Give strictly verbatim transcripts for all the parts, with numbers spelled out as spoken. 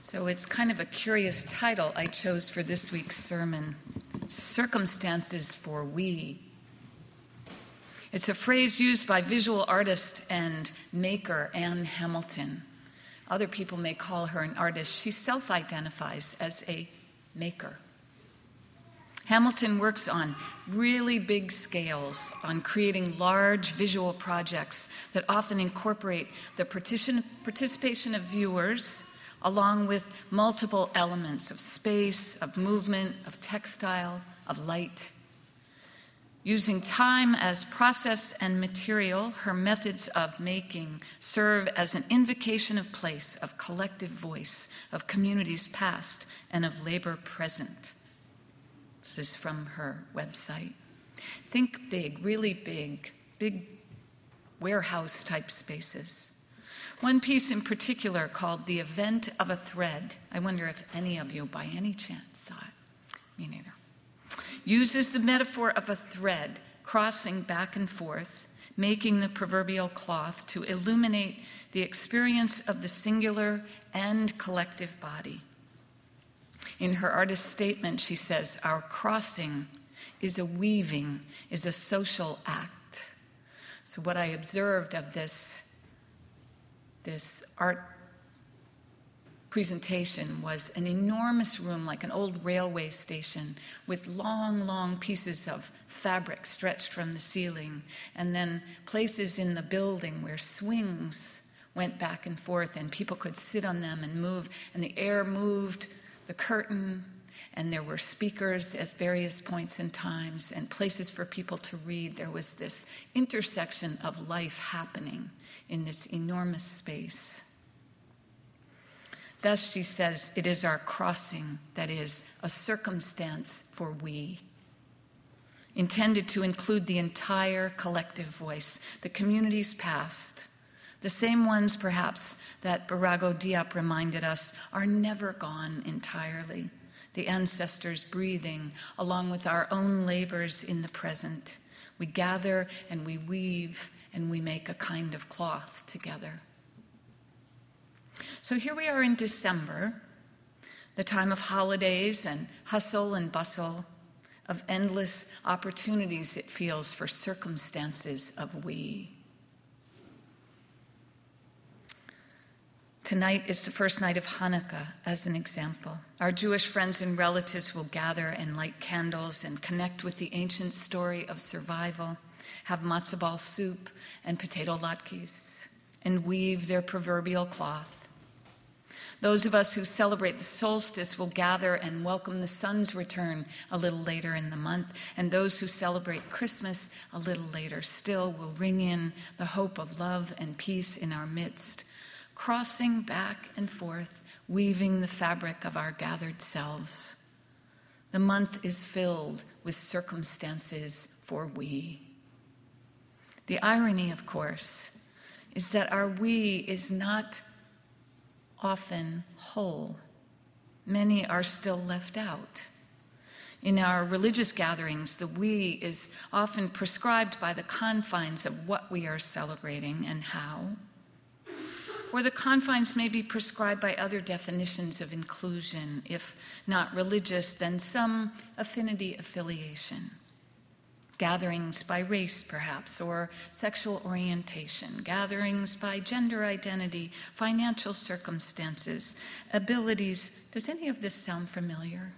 So it's kind of a curious title I chose for this week's sermon, Circumstances for We. It's a phrase used by visual artist and maker Anne Hamilton. Other people may call her an artist. She self-identifies as a maker. Hamilton works on really big scales, on creating large visual projects that often incorporate the participation of viewers, along with multiple elements of space, of movement, of textile, of light. Using time as process and material, her methods of making serve as an invocation of place, of collective voice, of communities past, and of labor present. This is from her website. Think big, really big, big warehouse-type spaces. One piece in particular called The Event of a Thread. I wonder if any of you by any chance saw it. Me neither. Uses the metaphor of a thread crossing back and forth, making the proverbial cloth to illuminate the experience of the singular and collective body. In her artist statement, she says, our crossing is a weaving, is a social act. So what I observed of this This art presentation was an enormous room, like an old railway station, with long, long pieces of fabric stretched from the ceiling, and then places in the building where swings went back and forth, and people could sit on them and move, and the air moved the curtain, and there were speakers at various points in times, and places for people to read. There was this intersection of life happening in this enormous space. Thus, she says, it is our crossing that is a circumstance for we, intended to include the entire collective voice, the communities past, the same ones perhaps that Birago Diop reminded us are never gone entirely, the ancestors breathing along with our own labors in the present. We gather and we weave and we make a kind of cloth together. So here we are in December, the time of holidays and hustle and bustle, of endless opportunities, it feels, for circumstances of we. Tonight is the first night of Hanukkah, as an example. Our Jewish friends and relatives will gather and light candles and connect with the ancient story of survival, have matzo ball soup and potato latkes, and weave their proverbial cloth. Those of us who celebrate the solstice will gather and welcome the sun's return a little later in the month, and those who celebrate Christmas a little later still will ring in the hope of love and peace in our midst, crossing back and forth, weaving the fabric of our gathered selves. The month is filled with circumstances for we. The irony, of course, is that our we is not often whole. Many are still left out. In our religious gatherings, the we is often prescribed by the confines of what we are celebrating and how. Or the confines may be prescribed by other definitions of inclusion, if not religious, then some affinity affiliation. Gatherings by race, perhaps, or sexual orientation. Gatherings by gender identity, financial circumstances, abilities. Does any of this sound familiar?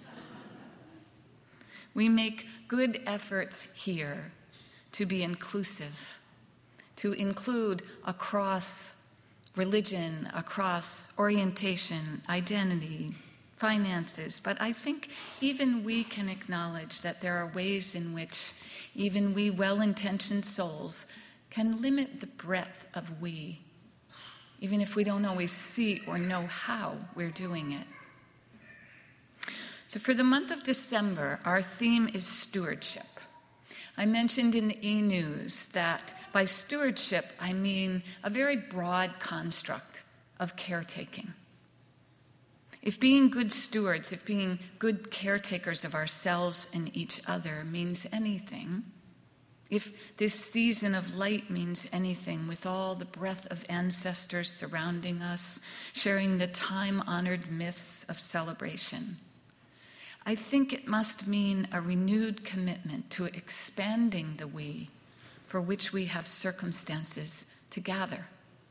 We make good efforts here to be inclusive, to include across religion, across orientation, identity, finances, but I think even we can acknowledge that there are ways in which even we well-intentioned souls can limit the breadth of we, even if we don't always see or know how we're doing it. So for the month of December, our theme is stewardship. I mentioned in the e-news that by stewardship, I mean a very broad construct of caretaking. If being good stewards, if being good caretakers of ourselves and each other means anything, If this season of light means anything, with all the breath of ancestors surrounding us, sharing the time-honored myths of celebration, I think it must mean a renewed commitment to expanding the we for which we have circumstances to gather.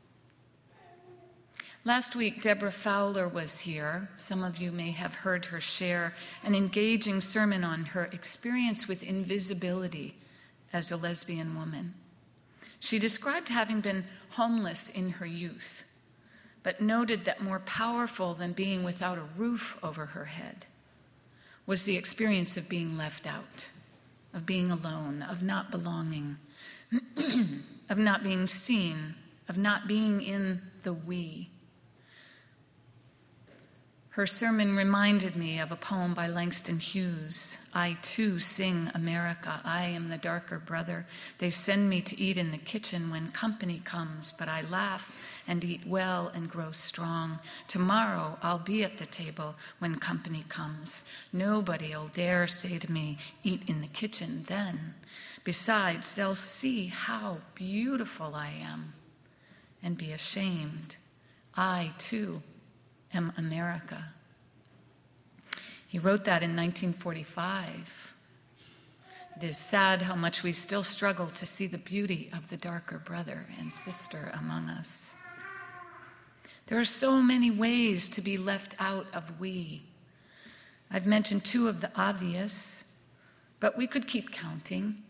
Last week, Deborah Fowler was here. Some of you may have heard her share an engaging sermon on her experience with invisibility as a lesbian woman. She described having been homeless in her youth, but noted that more powerful than being without a roof over her head was the experience of being left out, of being alone, of not belonging, of not being seen, of not being in the we. Her sermon reminded me of a poem by Langston Hughes. I too sing America. I am the darker brother. They send me to eat in the kitchen when company comes, but I laugh and eat well and grow strong. Tomorrow I'll be at the table when company comes. Nobody'll dare say to me, eat in the kitchen then. Besides, they'll see how beautiful I am and be ashamed. I too am America. He wrote that in nineteen forty-five. It is sad how much we still struggle to see the beauty of the darker brother and sister among us. There are so many ways to be left out of we. I've mentioned two of the obvious, but we could keep counting.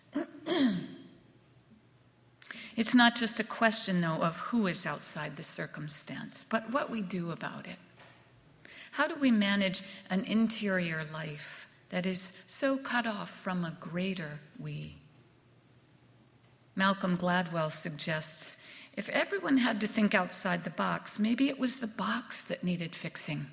It's not just a question, though, of who is outside the circumstance, but what we do about it. How do we manage an interior life that is so cut off from a greater we? Malcolm Gladwell suggests, if everyone had to think outside the box, maybe it was the box that needed fixing.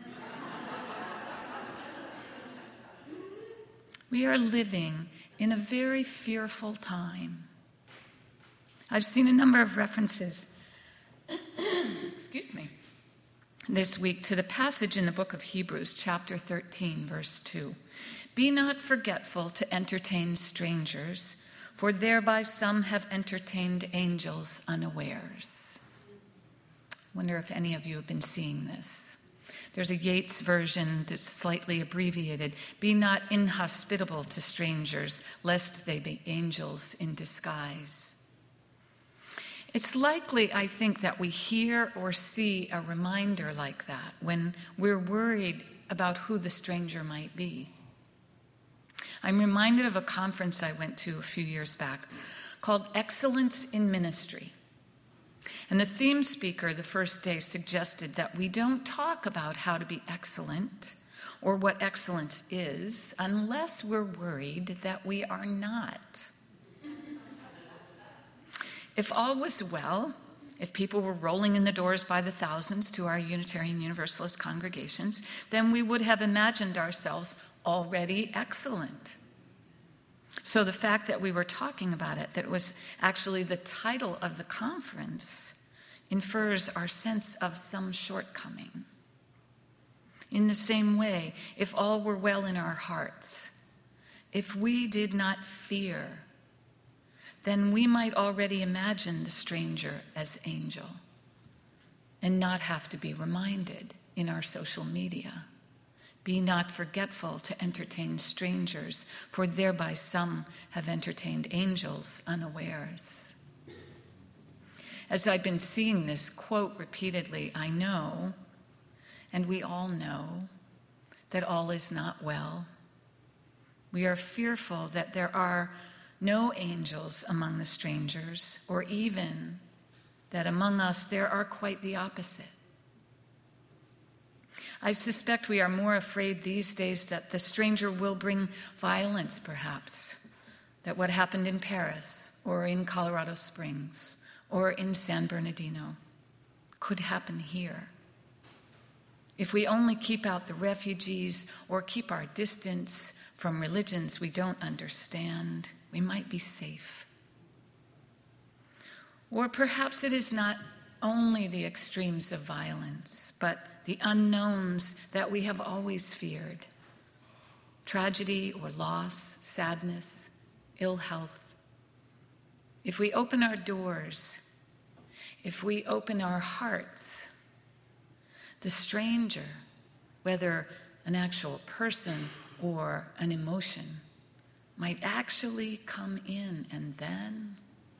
We are living in a very fearful time. I've seen a number of references, excuse me, this week to the passage in the book of Hebrews, chapter thirteen, verse two. Be not forgetful to entertain strangers, for thereby some have entertained angels unawares. I wonder if any of you have been seeing this. There's a Yates version that's slightly abbreviated. Be not inhospitable to strangers, lest they be angels in disguise. It's likely, I think, that we hear or see a reminder like that when we're worried about who the stranger might be. I'm reminded of a conference I went to a few years back called Excellence in Ministry. And the theme speaker the first day suggested that we don't talk about how to be excellent or what excellence is unless we're worried that we are not. If all was well, if people were rolling in the doors by the thousands to our Unitarian Universalist congregations, then we would have imagined ourselves already excellent. So the fact that we were talking about it, that it was actually the title of the conference, infers our sense of some shortcoming. In the same way, if all were well in our hearts, if we did not fear, then we might already imagine the stranger as angel and not have to be reminded in our social media. Be not forgetful to entertain strangers, for thereby some have entertained angels unawares. As I've been seeing this quote repeatedly, I know, and we all know, that all is not well. We are fearful that there are no angels among the strangers, or even that among us there are quite the opposite. I suspect we are more afraid these days that the stranger will bring violence, perhaps, that what happened in Paris or in Colorado Springs or in San Bernardino could happen here. If we only keep out the refugees or keep our distance from religions we don't understand, we might be safe. Or perhaps it is not only the extremes of violence, but the unknowns that we have always feared. Tragedy or loss, sadness, ill health, if we open our doors, if we open our hearts, the stranger, whether an actual person or an emotion, might actually come in, and then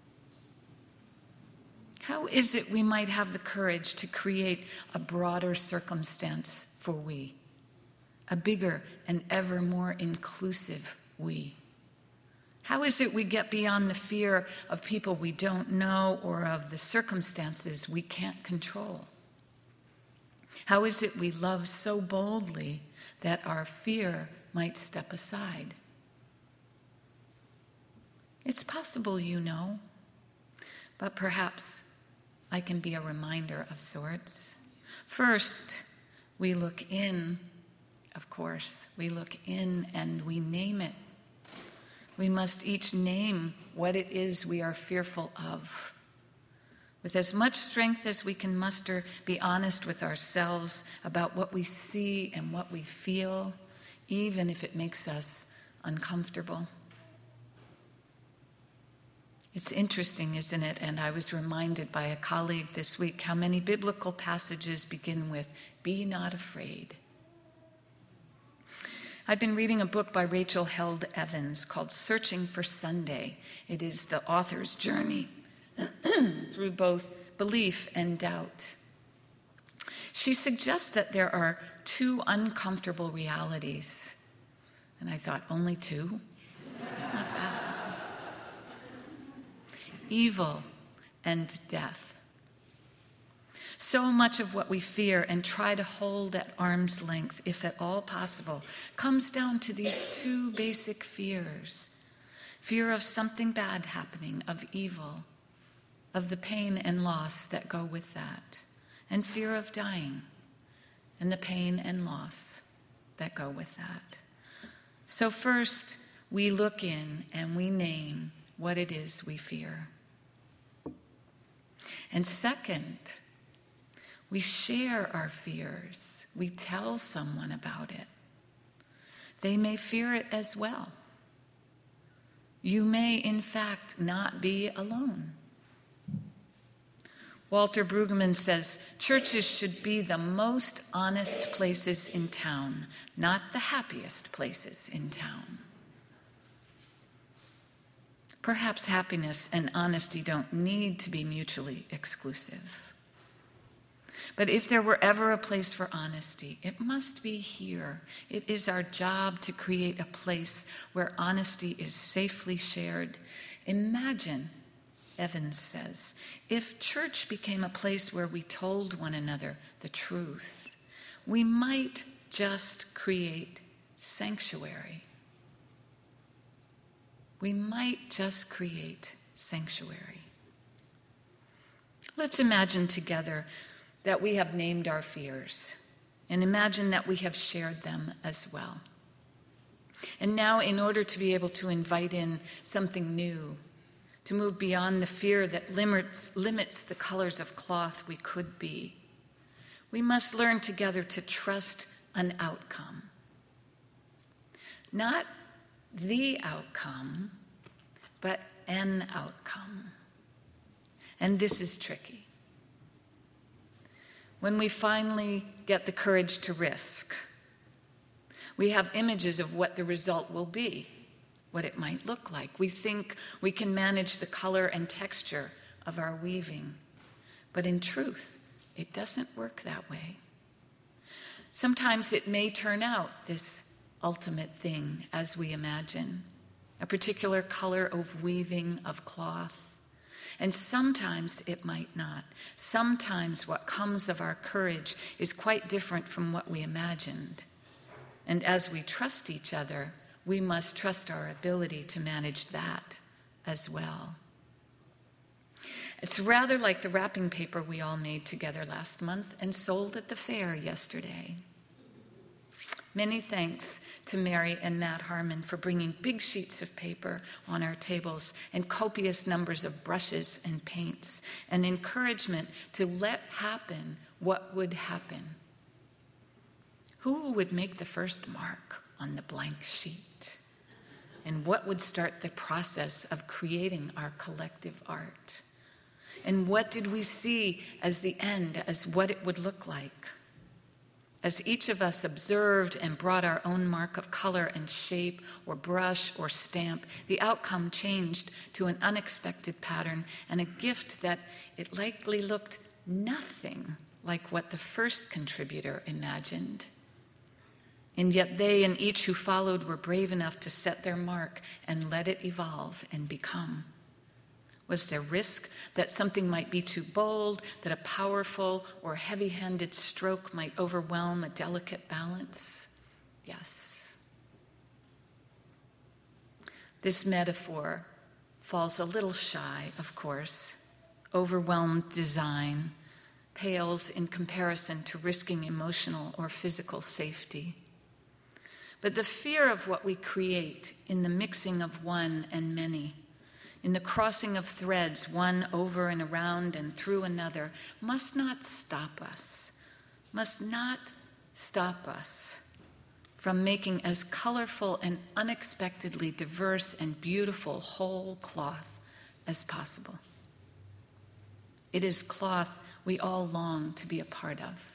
how is it we might have the courage to create a broader circumstance for we, a bigger and ever more inclusive we? How is it we get beyond the fear of people we don't know or of the circumstances we can't control? How is it we love so boldly that our fear might step aside? It's possible, you know, but perhaps I can be a reminder of sorts. First, we look in, of course. We look in and we name it. We must each name what it is we are fearful of. With as much strength as we can muster, be honest with ourselves about what we see and what we feel, even if it makes us uncomfortable. It's interesting, isn't it? And I was reminded by a colleague this week how many biblical passages begin with, "Be not afraid." I've been reading a book by Rachel Held Evans called Searching for Sunday. It is the author's journey through both belief and doubt. She suggests that there are two uncomfortable realities. And I thought, only two? That's not bad. Evil and death. So much of what we fear and try to hold at arm's length, if at all possible, comes down to these two basic fears. Fear of something bad happening, of evil, of the pain and loss that go with that, and fear of dying, and the pain and loss that go with that. So first, we look in and we name what it is we fear. And second, we share our fears. We tell someone about it. They may fear it as well. You may, in fact, not be alone. Walter Brueggemann says, churches should be the most honest places in town, not the happiest places in town. Perhaps happiness and honesty don't need to be mutually exclusive. But if there were ever a place for honesty, it must be here. It is our job to create a place where honesty is safely shared. Imagine, Evans says, if church became a place where we told one another the truth, we might just create sanctuary. We might just create sanctuary. Let's imagine together that we have named our fears, and imagine that we have shared them as well. And now, in order to be able to invite in something new, to move beyond the fear that limits, limits the colors of cloth we could be, we must learn together to trust an outcome. Not the outcome, but an outcome. And this is tricky. When we finally get the courage to risk, we have images of what the result will be, what it might look like. We think we can manage the color and texture of our weaving. But in truth, it doesn't work that way. Sometimes it may turn out this ultimate thing as we imagine, a particular color of weaving of cloth. And sometimes it might not. Sometimes what comes of our courage is quite different from what we imagined. And as we trust each other, we must trust our ability to manage that as well. It's rather like the wrapping paper we all made together last month and sold at the fair yesterday. Many thanks to Mary and Matt Harmon for bringing big sheets of paper on our tables and copious numbers of brushes and paints, and encouragement to let happen what would happen. Who would make the first mark on the blank sheet? And what would start the process of creating our collective art? And what did we see as the end, as what it would look like? As each of us observed and brought our own mark of color and shape or brush or stamp, the outcome changed to an unexpected pattern and a gift that it likely looked nothing like what the first contributor imagined. And yet they and each who followed were brave enough to set their mark and let it evolve and become. Was there risk that something might be too bold, that a powerful or heavy-handed stroke might overwhelm a delicate balance? Yes. This metaphor falls a little shy, of course. Overwhelmed design pales in comparison to risking emotional or physical safety. But the fear of what we create in the mixing of one and many, in the crossing of threads, one over and around and through another, must not stop us, must not stop us from making as colorful and unexpectedly diverse and beautiful whole cloth as possible. It is cloth we all long to be a part of.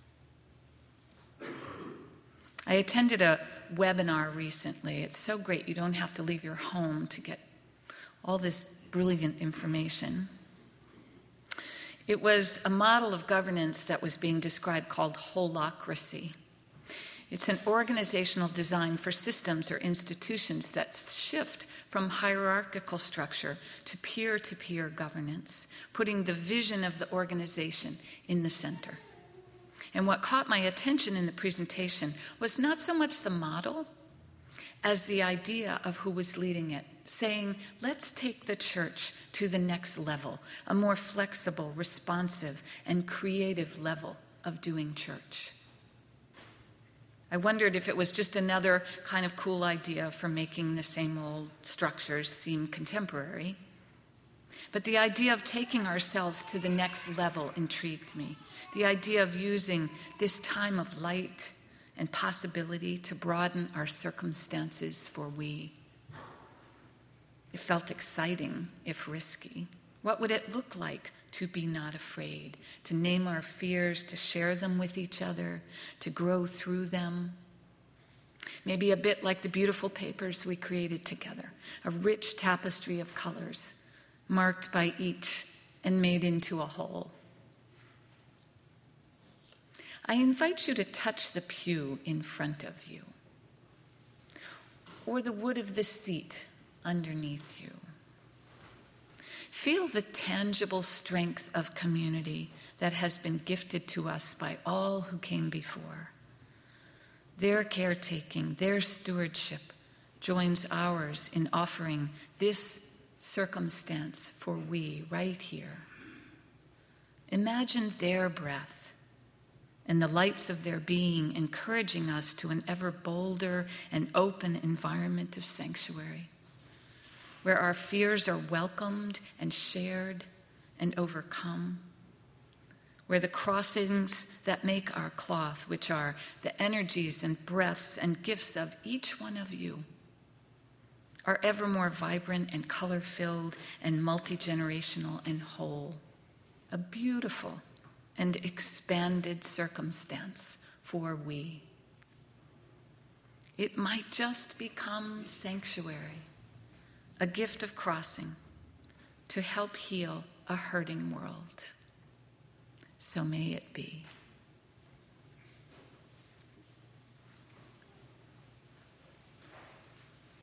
I attended a webinar recently. It's so great you don't have to leave your home to get all this brilliant information. It was a model of governance that was being described called holacracy. It's an organizational design for systems or institutions that shift from hierarchical structure to peer-to-peer governance, putting the vision of the organization in the center. And what caught my attention in the presentation was not so much the model as the idea of who was leading it, saying, let's take the church to the next level, a more flexible, responsive, and creative level of doing church. I wondered if it was just another kind of cool idea for making the same old structures seem contemporary. But the idea of taking ourselves to the next level intrigued me. The idea of using this time of light and possibility to broaden our circumstances for we. It felt exciting, if risky. What would it look like to be not afraid, to name our fears, to share them with each other, to grow through them? Maybe a bit like the beautiful papers we created together, a rich tapestry of colors, marked by each and made into a whole. I invite you to touch the pew in front of you, or the wood of the seat underneath you. Feel the tangible strength of community that has been gifted to us by all who came before. Their caretaking, their stewardship joins ours in offering this circumstance for we right here. Imagine their breath and the lights of their being encouraging us to an ever bolder and open environment of sanctuary, where our fears are welcomed and shared and overcome, where the crossings that make our cloth, which are the energies and breaths and gifts of each one of you, are ever more vibrant and color-filled and multi-generational and whole. A beautiful and expanded circumstance for we. It might just become sanctuary, a gift of crossing to help heal a hurting world. So may it be.